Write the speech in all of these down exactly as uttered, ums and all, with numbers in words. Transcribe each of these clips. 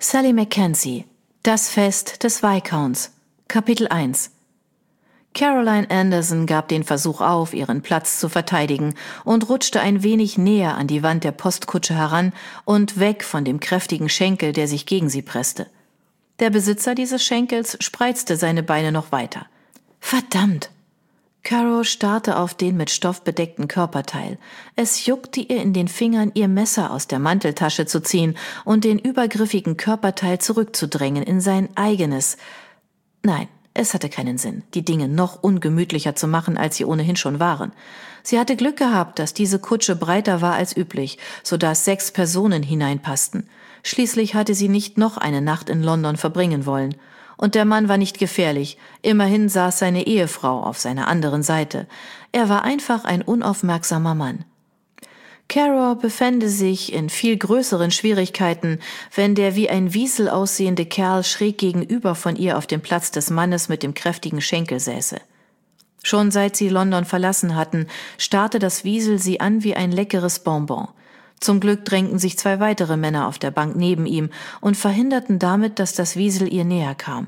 Sally Mackenzie, das Fest des Viscounts, Kapitel eins. Caroline Anderson gab den Versuch auf, ihren Platz zu verteidigen und rutschte ein wenig näher an die Wand der Postkutsche heran und weg von dem kräftigen Schenkel, der sich gegen sie presste. Der Besitzer dieses Schenkels spreizte seine Beine noch weiter. Verdammt! Caro starrte auf den mit Stoff bedeckten Körperteil. Es juckte ihr in den Fingern, ihr Messer aus der Manteltasche zu ziehen und den übergriffigen Körperteil zurückzudrängen in sein eigenes. Nein, es hatte keinen Sinn, die Dinge noch ungemütlicher zu machen, als sie ohnehin schon waren. Sie hatte Glück gehabt, dass diese Kutsche breiter war als üblich, sodass sechs Personen hineinpassten. Schließlich hatte sie nicht noch eine Nacht in London verbringen wollen. Und der Mann war nicht gefährlich, immerhin saß seine Ehefrau auf seiner anderen Seite. Er war einfach ein unaufmerksamer Mann. Caro befände sich in viel größeren Schwierigkeiten, wenn der wie ein Wiesel aussehende Kerl schräg gegenüber von ihr auf dem Platz des Mannes mit dem kräftigen Schenkel säße. Schon seit sie London verlassen hatten, starrte das Wiesel sie an wie ein leckeres Bonbon. Zum Glück drängten sich zwei weitere Männer auf der Bank neben ihm und verhinderten damit, dass das Wiesel ihr näher kam.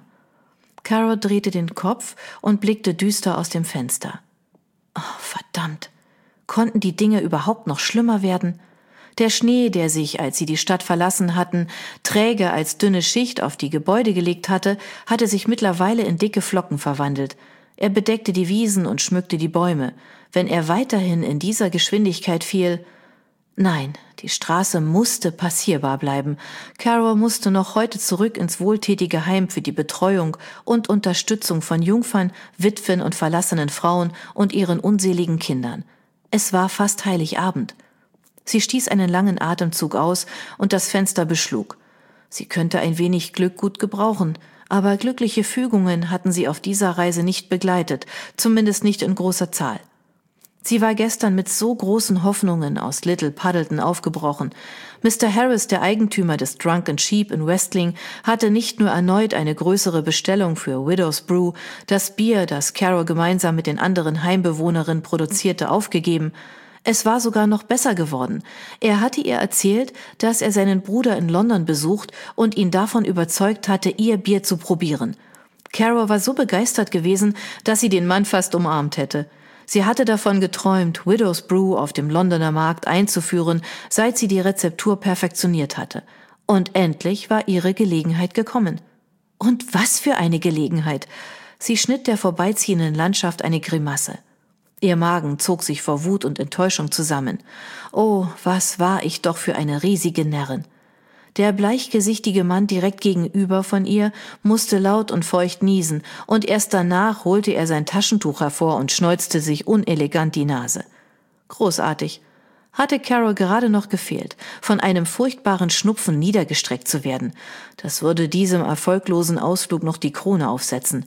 Caro drehte den Kopf und blickte düster aus dem Fenster. Oh, verdammt! Konnten die Dinge überhaupt noch schlimmer werden? Der Schnee, der sich, als sie die Stadt verlassen hatten, träge als dünne Schicht auf die Gebäude gelegt hatte, hatte sich mittlerweile in dicke Flocken verwandelt. Er bedeckte die Wiesen und schmückte die Bäume. Wenn er weiterhin in dieser Geschwindigkeit fiel... Nein, die Straße musste passierbar bleiben. Caro musste noch heute zurück ins wohltätige Heim für die Betreuung und Unterstützung von Jungfern, Witwen und verlassenen Frauen und ihren unseligen Kindern. Es war fast Heiligabend. Sie stieß einen langen Atemzug aus und das Fenster beschlug. Sie könnte ein wenig Glück gut gebrauchen, aber glückliche Fügungen hatten sie auf dieser Reise nicht begleitet, zumindest nicht in großer Zahl. Sie war gestern mit so großen Hoffnungen aus Little Puddleton aufgebrochen. Mister Harris, der Eigentümer des Drunken Sheep in Westling, hatte nicht nur erneut eine größere Bestellung für Widow's Brew, das Bier, das Caro gemeinsam mit den anderen Heimbewohnerinnen produzierte, aufgegeben. Es war sogar noch besser geworden. Er hatte ihr erzählt, dass er seinen Bruder in London besucht und ihn davon überzeugt hatte, ihr Bier zu probieren. Caro war so begeistert gewesen, dass sie den Mann fast umarmt hätte. Sie hatte davon geträumt, Widow's Brew auf dem Londoner Markt einzuführen, seit sie die Rezeptur perfektioniert hatte. Und endlich war ihre Gelegenheit gekommen. Und was für eine Gelegenheit! Sie schnitt der vorbeiziehenden Landschaft eine Grimasse. Ihr Magen zog sich vor Wut und Enttäuschung zusammen. Oh, was war ich doch für eine riesige Närrin! Der bleichgesichtige Mann direkt gegenüber von ihr musste laut und feucht niesen, und erst danach holte er sein Taschentuch hervor und schneuzte sich unelegant die Nase. Großartig. Hatte Caro gerade noch gefehlt, von einem furchtbaren Schnupfen niedergestreckt zu werden. Das würde diesem erfolglosen Ausflug noch die Krone aufsetzen.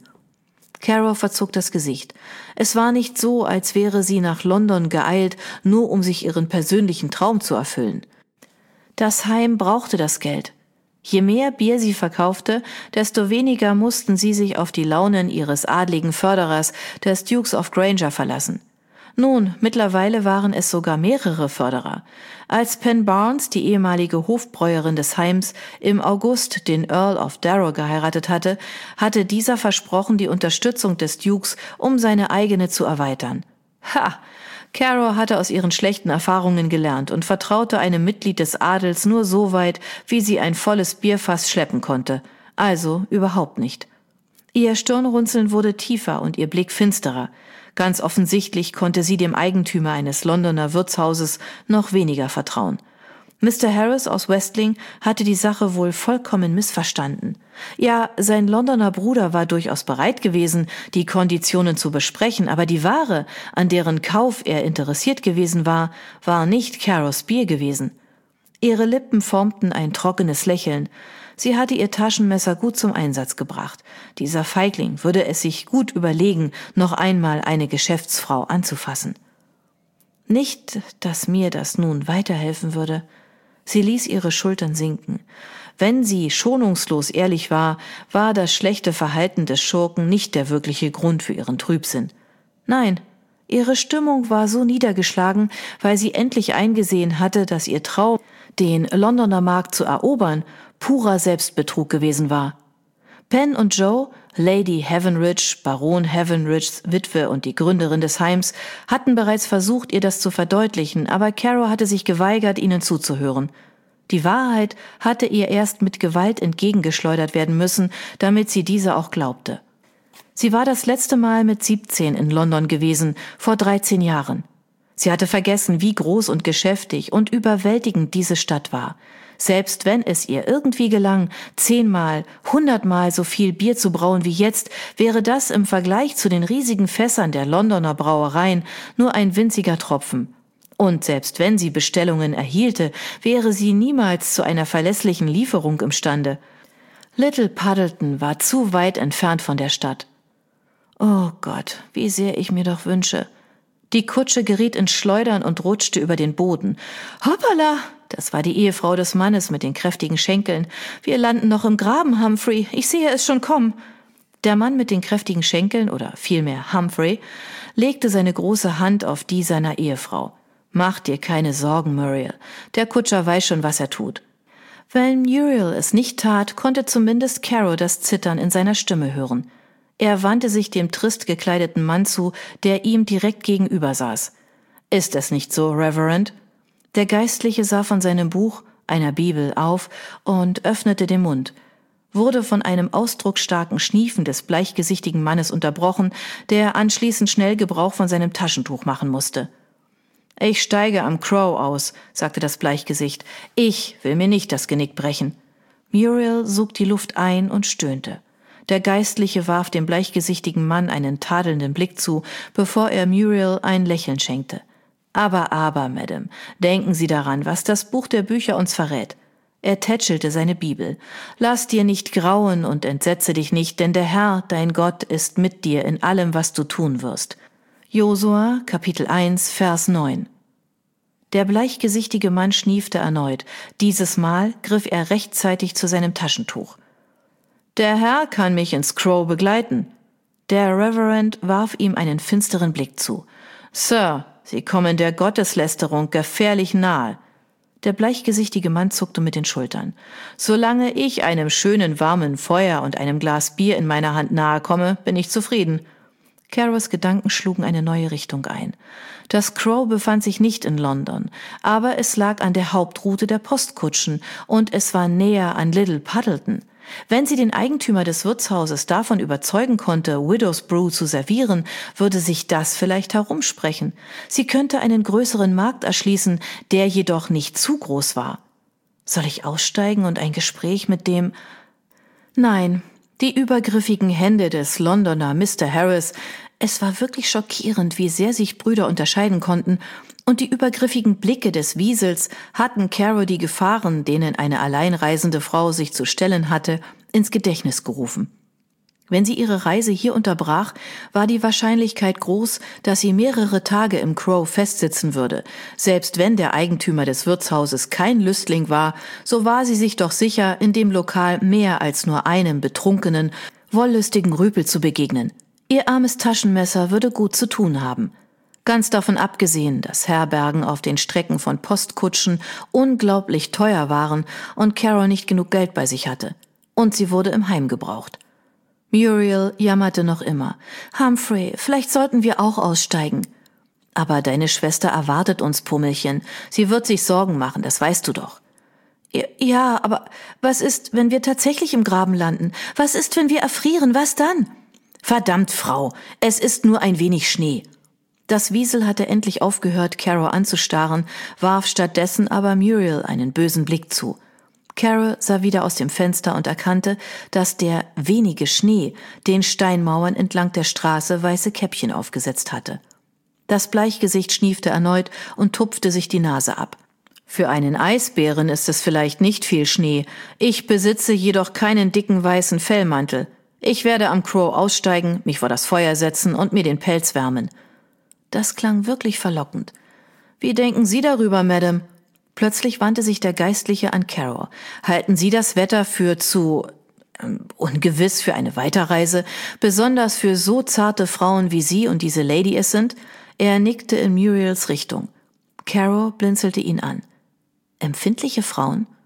Caro verzog das Gesicht. Es war nicht so, als wäre sie nach London geeilt, nur um sich ihren persönlichen Traum zu erfüllen. Das Heim brauchte das Geld. Je mehr Bier sie verkaufte, desto weniger mussten sie sich auf die Launen ihres adligen Förderers, des Dukes of Granger, verlassen. Nun, mittlerweile waren es sogar mehrere Förderer. Als Penn Barnes, die ehemalige Hofbräuerin des Heims, im August den Earl of Darrow geheiratet hatte, hatte dieser versprochen, die Unterstützung des Dukes, um seine eigene zu erweitern. Ha! Caro hatte aus ihren schlechten Erfahrungen gelernt und vertraute einem Mitglied des Adels nur so weit, wie sie ein volles Bierfass schleppen konnte. Also überhaupt nicht. Ihr Stirnrunzeln wurde tiefer und ihr Blick finsterer. Ganz offensichtlich konnte sie dem Eigentümer eines Londoner Wirtshauses noch weniger vertrauen. Mister Harris aus Westling hatte die Sache wohl vollkommen missverstanden. Ja, sein Londoner Bruder war durchaus bereit gewesen, die Konditionen zu besprechen, aber die Ware, an deren Kauf er interessiert gewesen war, war nicht Caros Bier gewesen. Ihre Lippen formten ein trockenes Lächeln. Sie hatte ihr Taschenmesser gut zum Einsatz gebracht. Dieser Feigling würde es sich gut überlegen, noch einmal eine Geschäftsfrau anzufassen. Nicht, dass mir das nun weiterhelfen würde. Sie ließ ihre Schultern sinken. Wenn sie schonungslos ehrlich war, war das schlechte Verhalten des Schurken nicht der wirkliche Grund für ihren Trübsinn. Nein, ihre Stimmung war so niedergeschlagen, weil sie endlich eingesehen hatte, dass ihr Traum, den Londoner Markt zu erobern, purer Selbstbetrug gewesen war. Pen und Joe, Lady Heavenridge, Baron Heavenridges Witwe und die Gründerin des Heims, hatten bereits versucht, ihr das zu verdeutlichen, aber Caro hatte sich geweigert, ihnen zuzuhören. Die Wahrheit hatte ihr erst mit Gewalt entgegengeschleudert werden müssen, damit sie diese auch glaubte. Sie war das letzte Mal mit siebzehn in London gewesen, vor dreizehn Jahren. Sie hatte vergessen, wie groß und geschäftig und überwältigend diese Stadt war. Selbst wenn es ihr irgendwie gelang, zehnmal, hundertmal so viel Bier zu brauen wie jetzt, wäre das im Vergleich zu den riesigen Fässern der Londoner Brauereien nur ein winziger Tropfen. Und selbst wenn sie Bestellungen erhielte, wäre sie niemals zu einer verlässlichen Lieferung imstande. Little Puddleton war zu weit entfernt von der Stadt. Oh Gott, wie sehr ich mir doch wünsche. Die Kutsche geriet ins Schleudern und rutschte über den Boden. Hoppala! Das war die Ehefrau des Mannes mit den kräftigen Schenkeln. Wir landen noch im Graben, Humphrey. Ich sehe es schon kommen. Der Mann mit den kräftigen Schenkeln, oder vielmehr Humphrey, legte seine große Hand auf die seiner Ehefrau. Mach dir keine Sorgen, Muriel. Der Kutscher weiß schon, was er tut. Wenn Muriel es nicht tat, konnte zumindest Caro das Zittern in seiner Stimme hören. Er wandte sich dem trist gekleideten Mann zu, der ihm direkt gegenüber saß. Ist es nicht so, Reverend? Der Geistliche sah von seinem Buch, einer Bibel, auf und öffnete den Mund, wurde von einem ausdrucksstarken Schniefen des bleichgesichtigen Mannes unterbrochen, der anschließend schnell Gebrauch von seinem Taschentuch machen musste. »Ich steige am Crow aus«, sagte das Bleichgesicht. »Ich will mir nicht das Genick brechen.« Muriel sog die Luft ein und stöhnte. Der Geistliche warf dem bleichgesichtigen Mann einen tadelnden Blick zu, bevor er Muriel ein Lächeln schenkte. »Aber, aber, Madame, denken Sie daran, was das Buch der Bücher uns verrät.« Er tätschelte seine Bibel. »Lass dir nicht grauen und entsetze dich nicht, denn der Herr, dein Gott, ist mit dir in allem, was du tun wirst.« Josua, Kapitel eins, Vers neun. Der bleichgesichtige Mann schniefte erneut. Dieses Mal griff er rechtzeitig zu seinem Taschentuch. »Der Herr kann mich ins Crow begleiten.« Der Reverend warf ihm einen finsteren Blick zu. »Sir, Sie kommen der Gotteslästerung gefährlich nahe.« Der bleichgesichtige Mann zuckte mit den Schultern. »Solange ich einem schönen warmen Feuer und einem Glas Bier in meiner Hand nahe komme, bin ich zufrieden.« Caros Gedanken schlugen eine neue Richtung ein. Das Crow befand sich nicht in London, aber es lag an der Hauptroute der Postkutschen und es war näher an Little Puddleton. Wenn sie den Eigentümer des Wirtshauses davon überzeugen konnte, Widow's Brew zu servieren, würde sich das vielleicht herumsprechen. Sie könnte einen größeren Markt erschließen, der jedoch nicht zu groß war. Soll ich aussteigen und ein Gespräch mit dem... Nein, die übergriffigen Hände des Londoner Mister Harris, es war wirklich schockierend, wie sehr sich Brüder unterscheiden konnten, und die übergriffigen Blicke des Wiesels hatten Caro die Gefahren, denen eine alleinreisende Frau sich zu stellen hatte, ins Gedächtnis gerufen. Wenn sie ihre Reise hier unterbrach, war die Wahrscheinlichkeit groß, dass sie mehrere Tage im Crow festsitzen würde. Selbst wenn der Eigentümer des Wirtshauses kein Lüstling war, so war sie sich doch sicher, in dem Lokal mehr als nur einem betrunkenen, wollüstigen Rüpel zu begegnen. Ihr armes Taschenmesser würde gut zu tun haben. Ganz davon abgesehen, dass Herbergen auf den Strecken von Postkutschen unglaublich teuer waren und Caro nicht genug Geld bei sich hatte. Und sie wurde im Heim gebraucht. Muriel jammerte noch immer. »Humphrey, vielleicht sollten wir auch aussteigen.« »Aber deine Schwester erwartet uns, Pummelchen. Sie wird sich Sorgen machen, das weißt du doch.« »Ja, aber was ist, wenn wir tatsächlich im Graben landen? Was ist, wenn wir erfrieren? Was dann?« »Verdammt, Frau, es ist nur ein wenig Schnee.« Das Wiesel hatte endlich aufgehört, Caro anzustarren, warf stattdessen aber Muriel einen bösen Blick zu. Caro sah wieder aus dem Fenster und erkannte, dass der wenige Schnee den Steinmauern entlang der Straße weiße Käppchen aufgesetzt hatte. Das Bleichgesicht schniefte erneut und tupfte sich die Nase ab. »Für einen Eisbären ist es vielleicht nicht viel Schnee. Ich besitze jedoch keinen dicken weißen Fellmantel. Ich werde am Crow aussteigen, mich vor das Feuer setzen und mir den Pelz wärmen.« Das klang wirklich verlockend. »Wie denken Sie darüber, Madame?« Plötzlich wandte sich der Geistliche an Caro. »Halten Sie das Wetter für zu ähm, ungewiss für eine Weiterreise, besonders für so zarte Frauen wie Sie und diese Lady es sind?« Er nickte in Muriels Richtung. Caro blinzelte ihn an. »Empfindliche Frauen?«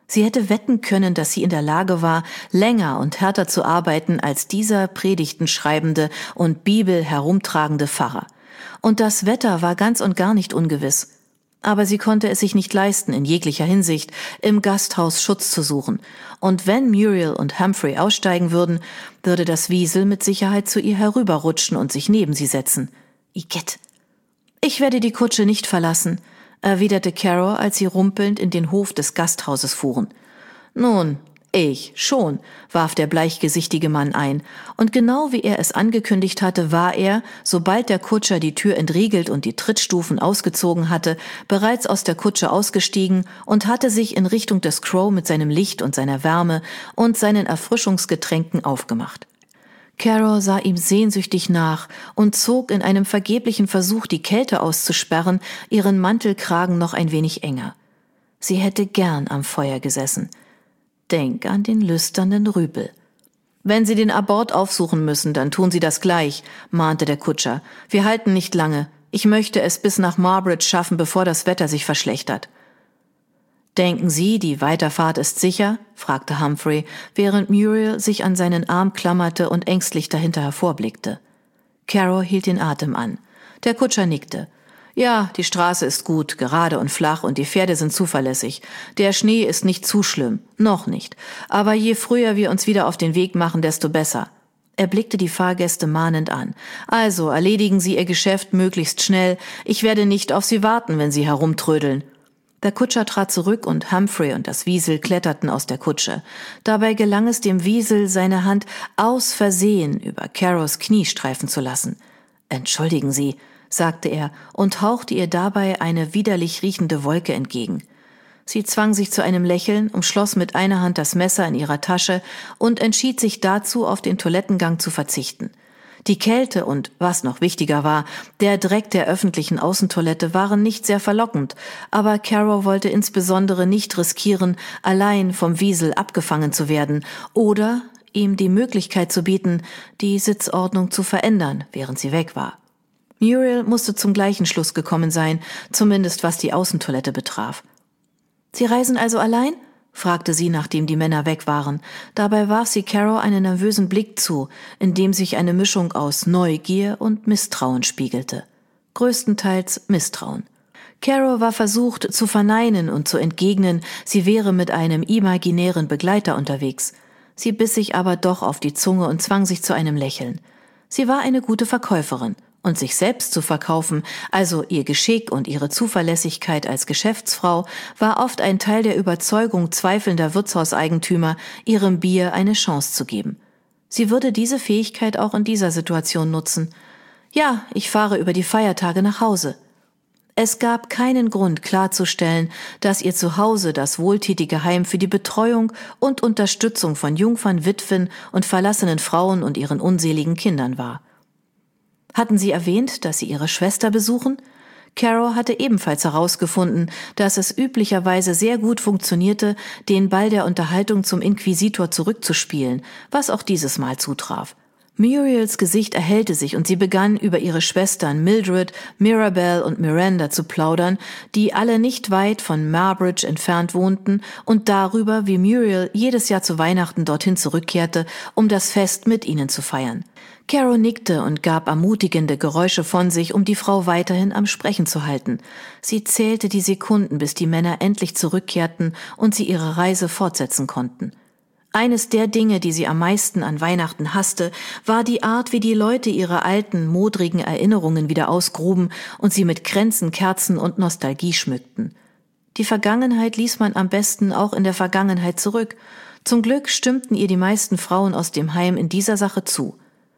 Sie hätte wetten können, dass sie in der Lage war, länger und härter zu arbeiten als dieser Predigten schreibende und Bibel herumtragende Pfarrer. Und das Wetter war ganz und gar nicht ungewiss. Aber sie konnte es sich nicht leisten, in jeglicher Hinsicht im Gasthaus Schutz zu suchen. Und wenn Muriel und Humphrey aussteigen würden, würde das Wiesel mit Sicherheit zu ihr herüberrutschen und sich neben sie setzen. Igitt! »Ich werde die Kutsche nicht verlassen«, erwiderte Carol, als sie rumpelnd in den Hof des Gasthauses fuhren. »Nun, ich schon«, warf der bleichgesichtige Mann ein, und genau wie er es angekündigt hatte, war er, sobald der Kutscher die Tür entriegelt und die Trittstufen ausgezogen hatte, bereits aus der Kutsche ausgestiegen und hatte sich in Richtung des Crow mit seinem Licht und seiner Wärme und seinen Erfrischungsgetränken aufgemacht. Carol sah ihm sehnsüchtig nach und zog in einem vergeblichen Versuch, die Kälte auszusperren, ihren Mantelkragen noch ein wenig enger. Sie hätte gern am Feuer gesessen. Denk an den lüsternen Rüpel. »Wenn Sie den Abort aufsuchen müssen, dann tun Sie das gleich«, mahnte der Kutscher. »Wir halten nicht lange. Ich möchte es bis nach Marbridge schaffen, bevor das Wetter sich verschlechtert.« »Denken Sie, die Weiterfahrt ist sicher?« fragte Humphrey, während Muriel sich an seinen Arm klammerte und ängstlich dahinter hervorblickte. Carol hielt den Atem an. Der Kutscher nickte. »Ja, die Straße ist gut, gerade und flach und die Pferde sind zuverlässig. Der Schnee ist nicht zu schlimm, noch nicht. Aber je früher wir uns wieder auf den Weg machen, desto besser.« Er blickte die Fahrgäste mahnend an. »Also, erledigen Sie Ihr Geschäft möglichst schnell. Ich werde nicht auf Sie warten, wenn Sie herumtrödeln.« Der Kutscher trat zurück und Humphrey und das Wiesel kletterten aus der Kutsche. Dabei gelang es dem Wiesel, seine Hand aus Versehen über Carols Knie streifen zu lassen. »Entschuldigen Sie«, sagte er und hauchte ihr dabei eine widerlich riechende Wolke entgegen. Sie zwang sich zu einem Lächeln, umschloss mit einer Hand das Messer in ihrer Tasche und entschied sich dazu, auf den Toilettengang zu verzichten. Die Kälte und, was noch wichtiger war, der Dreck der öffentlichen Außentoilette waren nicht sehr verlockend, aber Carol wollte insbesondere nicht riskieren, allein vom Wiesel abgefangen zu werden oder ihm die Möglichkeit zu bieten, die Sitzordnung zu verändern, während sie weg war. Muriel musste zum gleichen Schluss gekommen sein, zumindest was die Außentoilette betraf. »Sie reisen also allein?« fragte sie, nachdem die Männer weg waren. Dabei warf sie Carol einen nervösen Blick zu, in dem sich eine Mischung aus Neugier und Misstrauen spiegelte. Größtenteils Misstrauen. Carol war versucht, zu verneinen und zu entgegnen, sie wäre mit einem imaginären Begleiter unterwegs. Sie biss sich aber doch auf die Zunge und zwang sich zu einem Lächeln. Sie war eine gute Verkäuferin. Und sich selbst zu verkaufen, also ihr Geschick und ihre Zuverlässigkeit als Geschäftsfrau, war oft ein Teil der Überzeugung zweifelnder Wirtshauseigentümer, ihrem Bier eine Chance zu geben. Sie würde diese Fähigkeit auch in dieser Situation nutzen. »Ja, ich fahre über die Feiertage nach Hause.« Es gab keinen Grund klarzustellen, dass ihr Zuhause das wohltätige Heim für die Betreuung und Unterstützung von Jungfern, Witwen und verlassenen Frauen und ihren unseligen Kindern war. Hatten sie erwähnt, dass sie ihre Schwester besuchen? Carol hatte ebenfalls herausgefunden, dass es üblicherweise sehr gut funktionierte, den Ball der Unterhaltung zum Inquisitor zurückzuspielen, was auch dieses Mal zutraf. Muriels Gesicht erhellte sich und sie begann, über ihre Schwestern Mildred, Mirabel und Miranda zu plaudern, die alle nicht weit von Marbridge entfernt wohnten, und darüber, wie Muriel jedes Jahr zu Weihnachten dorthin zurückkehrte, um das Fest mit ihnen zu feiern. Carol nickte und gab ermutigende Geräusche von sich, um die Frau weiterhin am Sprechen zu halten. Sie zählte die Sekunden, bis die Männer endlich zurückkehrten und sie ihre Reise fortsetzen konnten. Eines der Dinge, die sie am meisten an Weihnachten hasste, war die Art, wie die Leute ihre alten, modrigen Erinnerungen wieder ausgruben und sie mit Kränzen, Kerzen und Nostalgie schmückten. Die Vergangenheit ließ man am besten auch in der Vergangenheit zurück. Zum Glück stimmten ihr die meisten Frauen aus dem Heim in dieser Sache zu.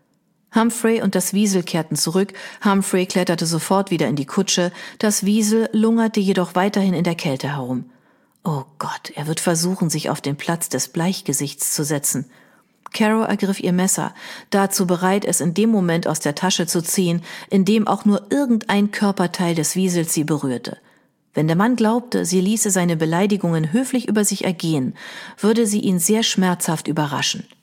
Humphrey und das Wiesel kehrten zurück, Humphrey kletterte sofort wieder in die Kutsche, das Wiesel lungerte jedoch weiterhin in der Kälte herum. Oh Gott, er wird versuchen, sich auf den Platz des Bleichgesichts zu setzen. Carol ergriff ihr Messer, dazu bereit, es in dem Moment aus der Tasche zu ziehen, in dem auch nur irgendein Körperteil des Wiesels sie berührte. Wenn der Mann glaubte, sie ließe seine Beleidigungen höflich über sich ergehen, würde sie ihn sehr schmerzhaft überraschen.